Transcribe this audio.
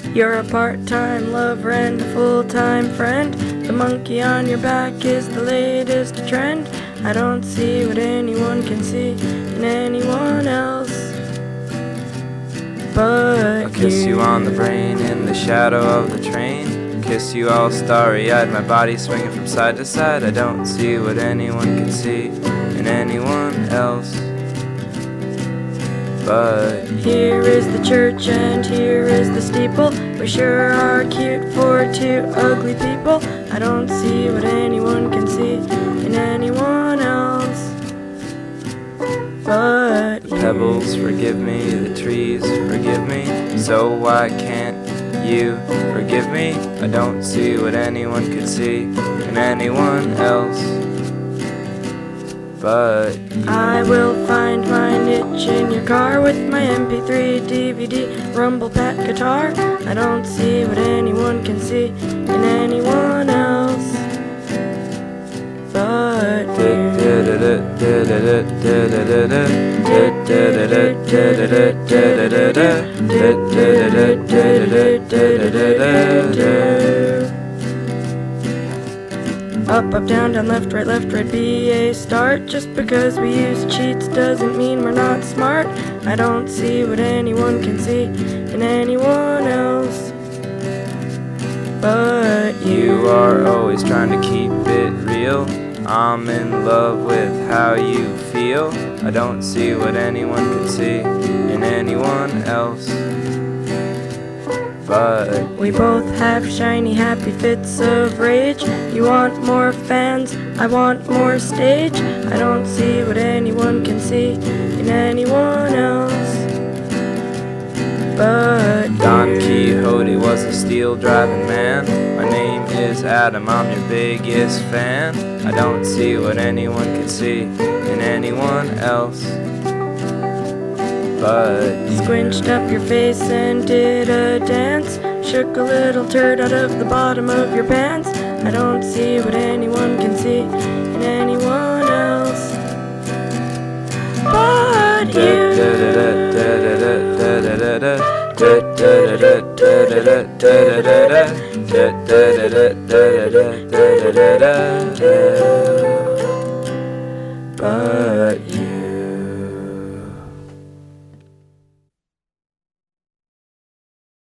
You're a part-time lover and a full-time friend. The monkey on your back is the latest trend. I don't see what anyone can see in anyone else but I'll kiss you on the brain in the shadow of the train. Kiss you all starry-eyed, my body swinging from side to side. I don't see what anyone can see in anyone else but here is the church and here is the steeple. We sure are cute for two ugly people. I don't see what anyone can see in anyone else but the pebbles forgive me, the trees forgive me. So why can't you forgive me? I don't see what anyone could see in anyone else but you. I will find my niche in your car with my MP3, DVD, rumble pack guitar. I don't see what anyone can see in anyone else but you. Up, up, down, down, left, right, be a start. Just because we use cheats doesn't mean we're not smart. I don't see what anyone can see in anyone else but you. You are always trying to keep it real. I'm in love with how you feel. I don't see what anyone can see in anyone else but we both have shiny, happy fits of rage. You want more fans, I want more stage. I don't see what anyone can see in anyone else but Don you. Quixote was a steel driving man. My name is Adam, I'm your biggest fan. I don't see what anyone can see in anyone else but you. Squinched up your face and did a dance. Shook a little turd out of the bottom of your pants. I don't see what anyone can see in anyone else but you. But you.